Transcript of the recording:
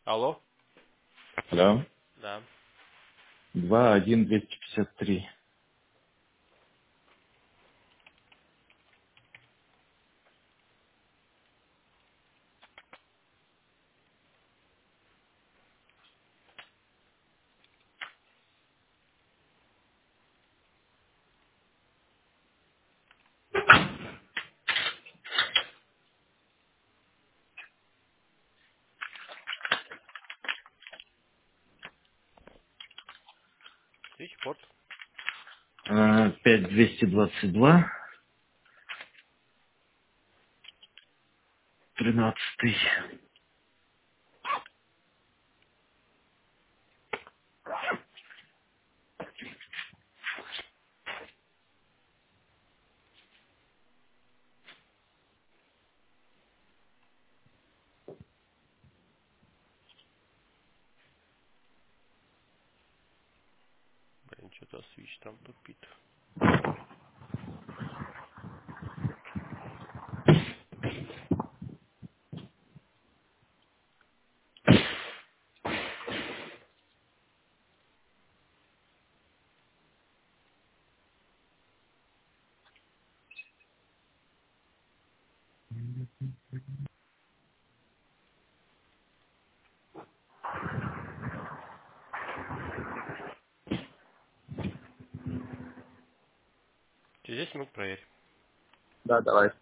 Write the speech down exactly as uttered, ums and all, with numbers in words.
Алло? Алло. Да. Два один двести пятьдесят три. Свитчборд. Пять двести двадцать два. Тринадцатый. Блин, что-то свич там тупит. Через десять минут проверь. Да, давай.